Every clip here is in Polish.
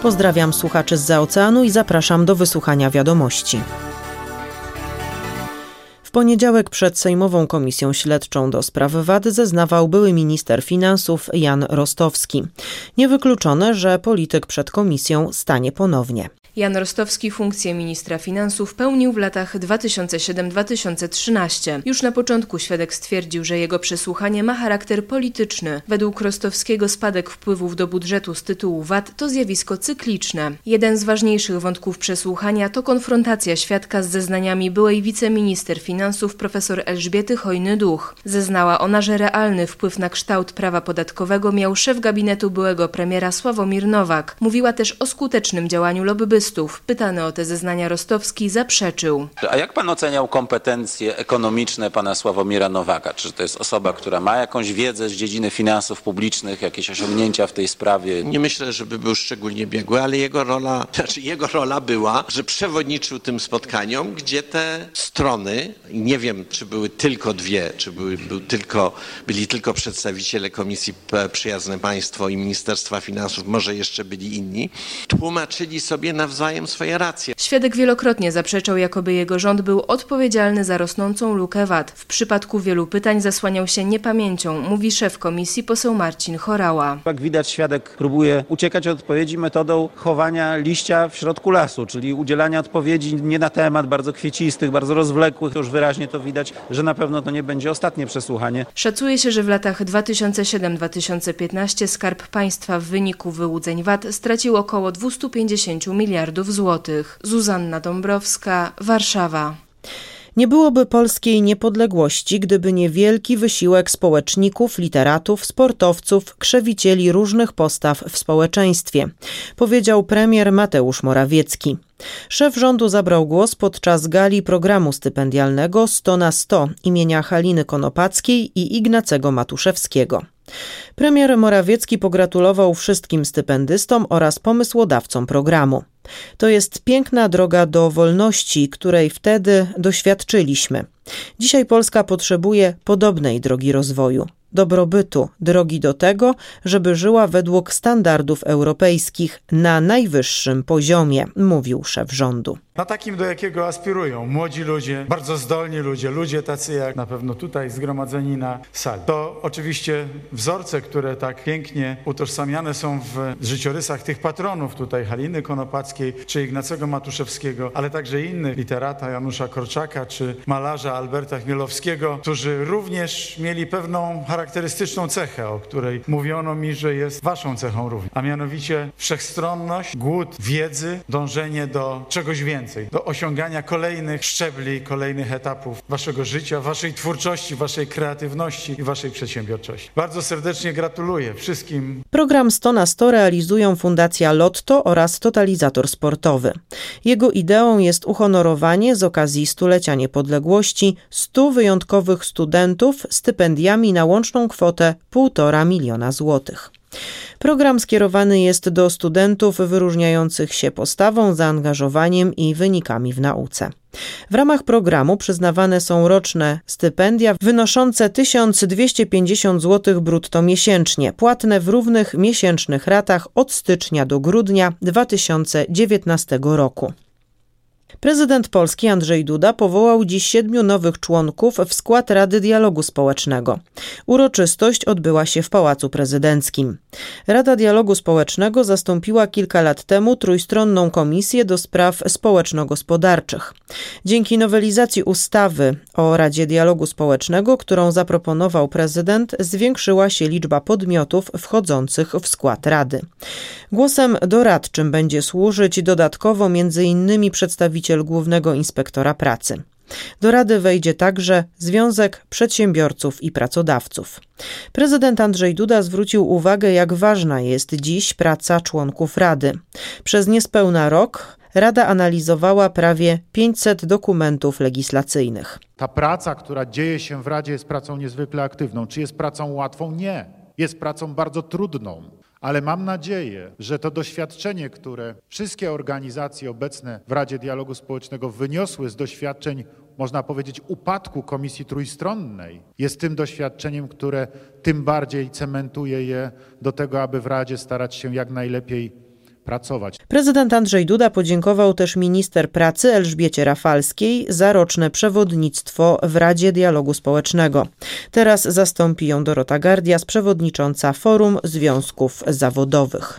Pozdrawiam słuchaczy zza oceanu i zapraszam do wysłuchania wiadomości. W poniedziałek przed Sejmową Komisją Śledczą do spraw VAT zeznawał były minister finansów Jan Rostowski. Niewykluczone, że polityk przed komisją stanie ponownie. Jan Rostowski funkcję ministra finansów pełnił w latach 2007-2013. Już na początku świadek stwierdził, że jego przesłuchanie ma charakter polityczny. Według Rostowskiego spadek wpływów do budżetu z tytułu VAT to zjawisko cykliczne. Jeden z ważniejszych wątków przesłuchania to konfrontacja świadka z zeznaniami byłej wiceminister finansów profesor Elżbiety Hojny-Duch. Zeznała ona, że realny wpływ na kształt prawa podatkowego miał szef gabinetu byłego premiera Sławomir Nowak. Mówiła też o skutecznym działaniu lobbystów. Pytany o te zeznania Rostowski zaprzeczył. A jak pan oceniał kompetencje ekonomiczne pana Sławomira Nowaka? Czy to jest osoba, która ma jakąś wiedzę z dziedziny finansów publicznych, jakieś osiągnięcia w tej sprawie? Nie myślę, żeby był szczególnie biegły, ale jego rola była, że przewodniczył tym spotkaniom, gdzie te strony, nie wiem, czy były tylko dwie, czy byli tylko przedstawiciele Komisji Przyjazne Państwo i Ministerstwa Finansów, może jeszcze byli inni, tłumaczyli sobie nawzajem swoje racje. Świadek wielokrotnie zaprzeczał, jakoby jego rząd był odpowiedzialny za rosnącą lukę VAT. W przypadku wielu pytań zasłaniał się niepamięcią, mówi szef komisji poseł Marcin Horała. Jak widać, świadek próbuje uciekać od odpowiedzi metodą chowania liścia w środku lasu, czyli udzielania odpowiedzi nie na temat, bardzo kwiecistych, bardzo rozwlekłych. Już wyraźnie to widać, że na pewno to nie będzie ostatnie przesłuchanie. Szacuje się, że w latach 2007-2015 Skarb Państwa w wyniku wyłudzeń VAT stracił około 250 miliardów złotych. Zuzanna Dąbrowska, Warszawa. Nie byłoby polskiej niepodległości, gdyby nie wielki wysiłek społeczników, literatów, sportowców, krzewicieli różnych postaw w społeczeństwie, powiedział premier Mateusz Morawiecki. Szef rządu zabrał głos podczas gali programu stypendialnego 100 na 100 imienia Haliny Konopackiej i Ignacego Matuszewskiego. Premier Morawiecki pogratulował wszystkim stypendystom oraz pomysłodawcom programu. To jest piękna droga do wolności, której wtedy doświadczyliśmy. Dzisiaj Polska potrzebuje podobnej drogi rozwoju, dobrobytu, drogi do tego, żeby żyła według standardów europejskich na najwyższym poziomie, mówił szef rządu. Na takim, do jakiego aspirują młodzi ludzie, bardzo zdolni ludzie tacy jak na pewno tutaj zgromadzeni na sali. To oczywiście wzorce, które tak pięknie utożsamiane są w życiorysach tych patronów tutaj, Haliny Konopackiej czy Ignacego Matuszewskiego, ale także innych, literata Janusza Korczaka czy malarza Alberta Chmielowskiego, którzy również mieli pewną charakterystyczną cechę, o której mówiono mi, że jest waszą cechą również, a mianowicie wszechstronność, głód wiedzy, dążenie do czegoś więcej, do osiągania kolejnych szczebli, kolejnych etapów waszego życia, waszej twórczości, waszej kreatywności i waszej przedsiębiorczości. Bardzo serdecznie gratuluję wszystkim. Program 100 na 100 realizują Fundacja Lotto oraz Totalizator Sportowy. Jego ideą jest uhonorowanie z okazji stulecia niepodległości 100 wyjątkowych studentów stypendiami na łączną kwotę 1,5 miliona złotych. Program skierowany jest do studentów wyróżniających się postawą, zaangażowaniem i wynikami w nauce. W ramach programu przyznawane są roczne stypendia wynoszące 1250 zł brutto miesięcznie, płatne w równych miesięcznych ratach od stycznia do grudnia 2019 roku. Prezydent Polski Andrzej Duda powołał dziś 7 nowych członków w skład Rady Dialogu Społecznego. Uroczystość odbyła się w Pałacu Prezydenckim. Rada Dialogu Społecznego zastąpiła kilka lat temu trójstronną komisję do spraw społeczno-gospodarczych. Dzięki nowelizacji ustawy o Radzie Dialogu Społecznego, którą zaproponował prezydent, zwiększyła się liczba podmiotów wchodzących w skład Rady. Głosem doradczym będzie służyć dodatkowo m.in. przedstawiciel Głównego Inspektora Pracy. Do Rady wejdzie także Związek Przedsiębiorców i Pracodawców. Prezydent Andrzej Duda zwrócił uwagę, jak ważna jest dziś praca członków Rady. Przez niespełna rok Rada analizowała prawie 500 dokumentów legislacyjnych. Ta praca, która dzieje się w Radzie, jest pracą niezwykle aktywną. Czy jest pracą łatwą? Nie. Jest pracą bardzo trudną. Ale mam nadzieję, że to doświadczenie, które wszystkie organizacje obecne w Radzie Dialogu Społecznego wyniosły z doświadczeń, można powiedzieć, upadku Komisji Trójstronnej, jest tym doświadczeniem, które tym bardziej cementuje je do tego, aby w Radzie starać się jak najlepiej pracować. Prezydent Andrzej Duda podziękował też minister pracy Elżbiecie Rafalskiej za roczne przewodnictwo w Radzie Dialogu Społecznego. Teraz zastąpi ją Dorota Gardias, przewodnicząca Forum Związków Zawodowych.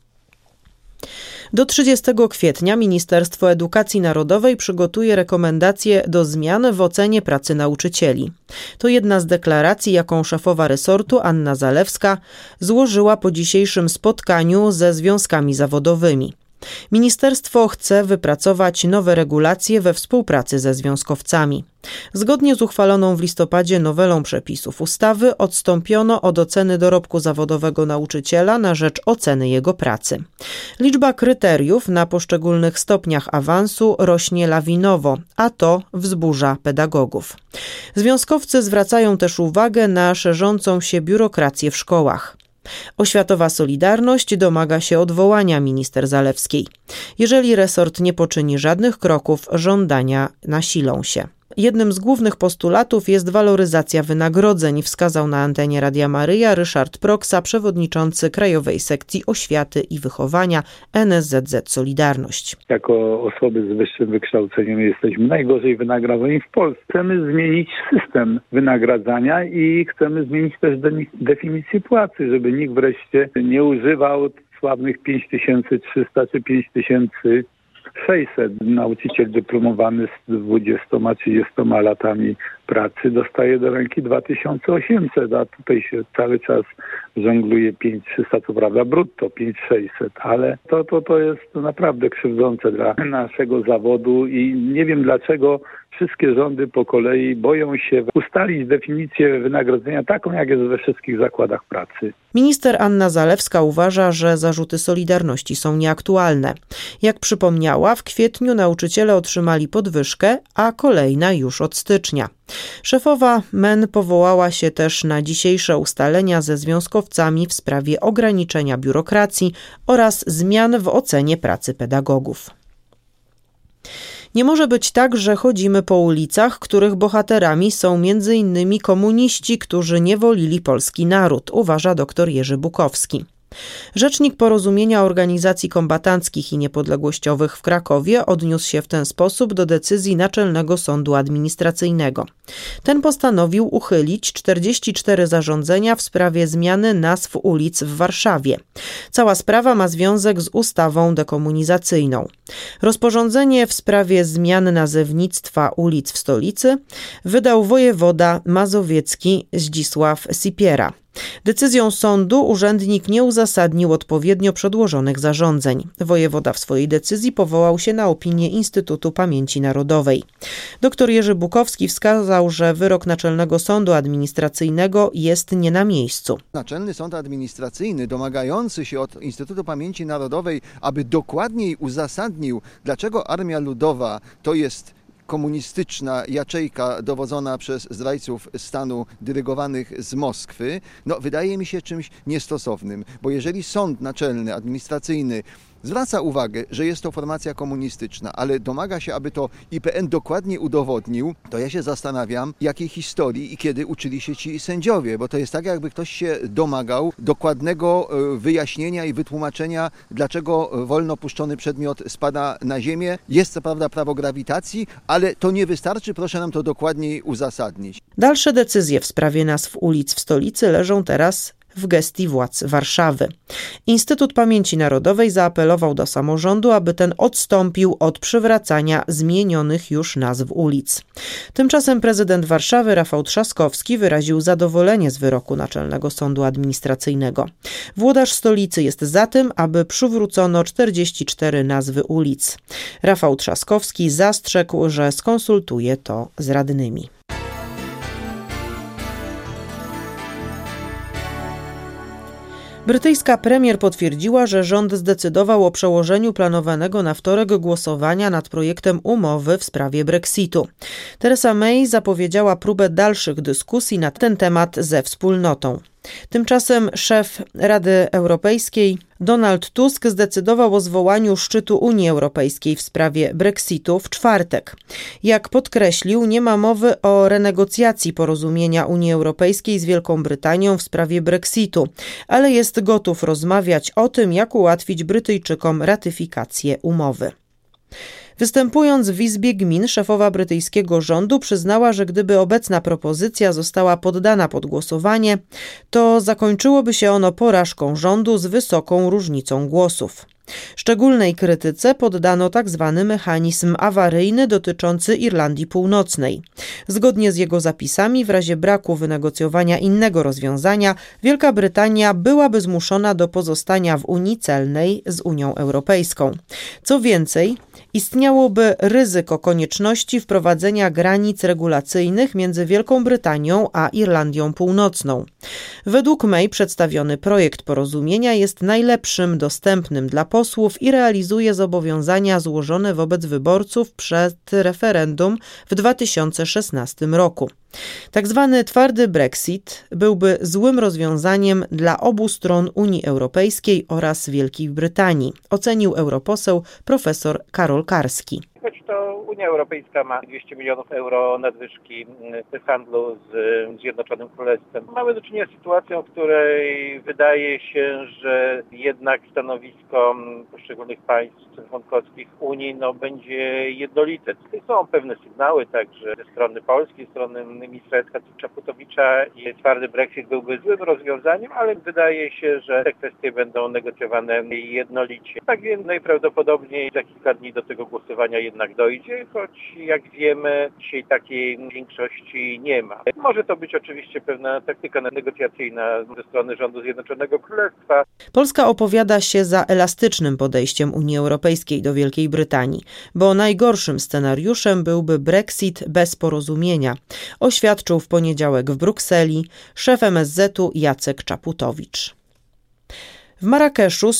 Do 30 kwietnia Ministerstwo Edukacji Narodowej przygotuje rekomendacje do zmian w ocenie pracy nauczycieli. To jedna z deklaracji, jaką szefowa resortu Anna Zalewska złożyła po dzisiejszym spotkaniu ze związkami zawodowymi. Ministerstwo chce wypracować nowe regulacje we współpracy ze związkowcami. Zgodnie z uchwaloną w listopadzie nowelą przepisów ustawy odstąpiono od oceny dorobku zawodowego nauczyciela na rzecz oceny jego pracy. Liczba kryteriów na poszczególnych stopniach awansu rośnie lawinowo, a to wzburza pedagogów. Związkowcy zwracają też uwagę na szerzącą się biurokrację w szkołach. Oświatowa Solidarność domaga się odwołania minister Zalewskiej. Jeżeli resort nie poczyni żadnych kroków, żądania nasilą się. Jednym z głównych postulatów jest waloryzacja wynagrodzeń, wskazał na antenie Radia Maryja Ryszard Proksa, przewodniczący Krajowej Sekcji Oświaty i Wychowania NSZZ Solidarność. Jako osoby z wyższym wykształceniem jesteśmy najgorzej wynagradzani w Polsce. Chcemy zmienić system wynagradzania i chcemy zmienić też definicję płacy, żeby nikt wreszcie nie używał sławnych 5300 czy 5600. Nauczyciel dyplomowany z 20-30 latami pracy dostaje do ręki 2800, a tutaj się cały czas żongluje 5300, co prawda brutto 5600, ale to jest naprawdę krzywdzące dla naszego zawodu i nie wiem dlaczego wszystkie rządy po kolei boją się ustalić definicję wynagrodzenia taką, jak jest we wszystkich zakładach pracy. Minister Anna Zalewska uważa, że zarzuty Solidarności są nieaktualne. Jak przypomniała, w kwietniu nauczyciele otrzymali podwyżkę, a kolejna już od stycznia. Szefowa MEN powołała się też na dzisiejsze ustalenia ze związkowcami w sprawie ograniczenia biurokracji oraz zmian w ocenie pracy pedagogów. Nie może być tak, że chodzimy po ulicach, których bohaterami są m.in. komuniści, którzy niewolili polski naród, uważa dr Jerzy Bukowski. Rzecznik Porozumienia Organizacji Kombatanckich i Niepodległościowych w Krakowie odniósł się w ten sposób do decyzji Naczelnego Sądu Administracyjnego. Ten postanowił uchylić 44 zarządzenia w sprawie zmiany nazw ulic w Warszawie. Cała sprawa ma związek z ustawą dekomunizacyjną. Rozporządzenie w sprawie zmian nazewnictwa ulic w stolicy wydał wojewoda mazowiecki Zdzisław Sipiera. Decyzją sądu urzędnik nie uzasadnił odpowiednio przedłożonych zarządzeń. Wojewoda w swojej decyzji powołał się na opinię Instytutu Pamięci Narodowej. Dr Jerzy Bukowski wskazał, że wyrok Naczelnego Sądu Administracyjnego jest nie na miejscu. Naczelny Sąd Administracyjny, domagający się od Instytutu Pamięci Narodowej, aby dokładniej uzasadnił, dlaczego Armia Ludowa to jest komunistyczna jaczejka dowodzona przez zdrajców stanu dyrygowanych z Moskwy, wydaje mi się czymś niestosownym, bo jeżeli sąd naczelny, administracyjny zwraca uwagę, że jest to formacja komunistyczna, ale domaga się, aby to IPN dokładnie udowodnił, to ja się zastanawiam, jakiej historii i kiedy uczyli się ci sędziowie, bo to jest tak, jakby ktoś się domagał dokładnego wyjaśnienia i wytłumaczenia, dlaczego wolno puszczony przedmiot spada na ziemię. Jest co prawda prawo grawitacji, ale to nie wystarczy, proszę nam to dokładniej uzasadnić. Dalsze decyzje w sprawie nazw ulic w stolicy leżą teraz w gestii władz Warszawy. Instytut Pamięci Narodowej zaapelował do samorządu, aby ten odstąpił od przywracania zmienionych już nazw ulic. Tymczasem prezydent Warszawy Rafał Trzaskowski wyraził zadowolenie z wyroku Naczelnego Sądu Administracyjnego. Włodarz stolicy jest za tym, aby przywrócono 44 nazwy ulic. Rafał Trzaskowski zastrzegł, że skonsultuje to z radnymi. Brytyjska premier potwierdziła, że rząd zdecydował o przełożeniu planowanego na wtorek głosowania nad projektem umowy w sprawie Brexitu. Theresa May zapowiedziała próbę dalszych dyskusji na ten temat ze wspólnotą. Tymczasem szef Rady Europejskiej Donald Tusk zdecydował o zwołaniu szczytu Unii Europejskiej w sprawie Brexitu w czwartek. Jak podkreślił, nie ma mowy o renegocjacji porozumienia Unii Europejskiej z Wielką Brytanią w sprawie Brexitu, ale jest gotów rozmawiać o tym, jak ułatwić Brytyjczykom ratyfikację umowy. Występując w Izbie Gmin, szefowa brytyjskiego rządu przyznała, że gdyby obecna propozycja została poddana pod głosowanie, to zakończyłoby się ono porażką rządu z wysoką różnicą głosów. Szczególnej krytyce poddano tzw. mechanizm awaryjny dotyczący Irlandii Północnej. Zgodnie z jego zapisami, w razie braku wynegocjowania innego rozwiązania, Wielka Brytania byłaby zmuszona do pozostania w Unii Celnej z Unią Europejską. Co więcej, istniałoby ryzyko konieczności wprowadzenia granic regulacyjnych między Wielką Brytanią a Irlandią Północną. Według May przedstawiony projekt porozumienia jest najlepszym dostępnym dla posłów i realizuje zobowiązania złożone wobec wyborców przed referendum w 2016 roku. Tak zwany twardy Brexit byłby złym rozwiązaniem dla obu stron Unii Europejskiej oraz Wielkiej Brytanii, ocenił europoseł profesor Karol Karski. Choć to Unia Europejska ma 200 milionów euro nadwyżki w handlu z Zjednoczonym Królestwem. Mamy do czynienia z sytuacją, w której wydaje się, że jednak stanowisko poszczególnych państw członkowskich Unii będzie jednolite. Są pewne sygnały także ze strony Polski, ze strony ministra Czaputowicza i twardy Brexit byłby złym rozwiązaniem, ale wydaje się, że te kwestie będą negocjowane jednolicie. Tak więc najprawdopodobniej za kilka dni do tego głosowania jednak dojdzie, choć jak wiemy dzisiaj takiej większości nie ma. Może to być oczywiście pewna taktyka negocjacyjna ze strony rządu Zjednoczonego Królestwa. Polska opowiada się za elastycznym podejściem Unii Europejskiej do Wielkiej Brytanii, bo najgorszym scenariuszem byłby Brexit bez porozumienia, oświadczył w poniedziałek w Brukseli szef MSZ-u Jacek Czaputowicz. W Marrakeszu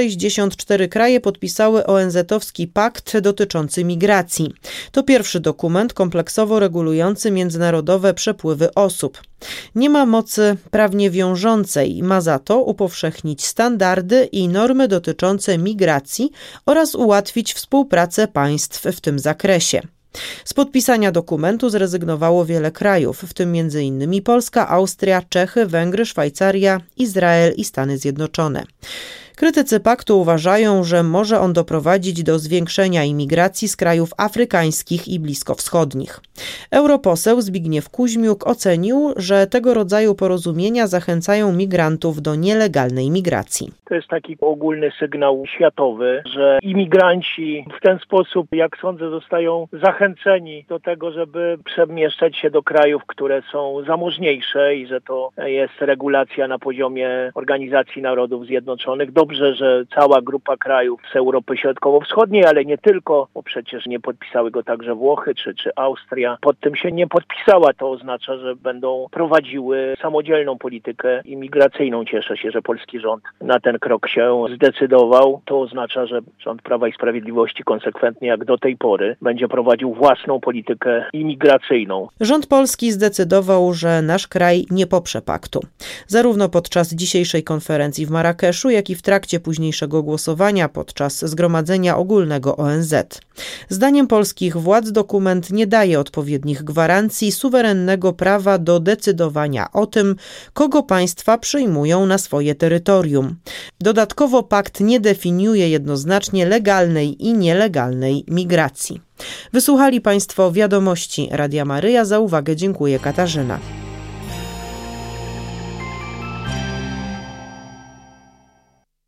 164 kraje podpisały ONZ-owski pakt dotyczący migracji. To pierwszy dokument kompleksowo regulujący międzynarodowe przepływy osób. Nie ma mocy prawnie wiążącej, ma za to upowszechnić standardy i normy dotyczące migracji oraz ułatwić współpracę państw w tym zakresie. Z podpisania dokumentu zrezygnowało wiele krajów, w tym m.in. Polska, Austria, Czechy, Węgry, Szwajcaria, Izrael i Stany Zjednoczone. Krytycy paktu uważają, że może on doprowadzić do zwiększenia imigracji z krajów afrykańskich i bliskowschodnich. Europoseł Zbigniew Kuźmiuk ocenił, że tego rodzaju porozumienia zachęcają migrantów do nielegalnej migracji. To jest taki ogólny sygnał światowy, że imigranci w ten sposób, jak sądzę, zostają zachęceni do tego, żeby przemieszczać się do krajów, które są zamożniejsze i że to jest regulacja na poziomie Organizacji Narodów Zjednoczonych. Dobrze, że cała grupa krajów z Europy Środkowo-Wschodniej, ale nie tylko, bo przecież nie podpisały go także Włochy czy Austria. Pod tym się nie podpisała. To oznacza, że będą prowadziły samodzielną politykę imigracyjną. Cieszę się, że polski rząd na ten krok się zdecydował. To oznacza, że rząd Prawa i Sprawiedliwości konsekwentnie jak do tej pory będzie prowadził własną politykę imigracyjną. Rząd polski zdecydował, że nasz kraj nie poprze paktu. Zarówno podczas dzisiejszej konferencji w Marrakeszu, jak i w trakcie późniejszego głosowania podczas Zgromadzenia Ogólnego ONZ. Zdaniem polskich władz dokument nie daje odpowiednich gwarancji suwerennego prawa do decydowania o tym, kogo państwa przyjmują na swoje terytorium. Dodatkowo pakt nie definiuje jednoznacznie legalnej i nielegalnej migracji. Wysłuchali Państwo wiadomości Radia Maryja. Za uwagę dziękuję Katarzyna.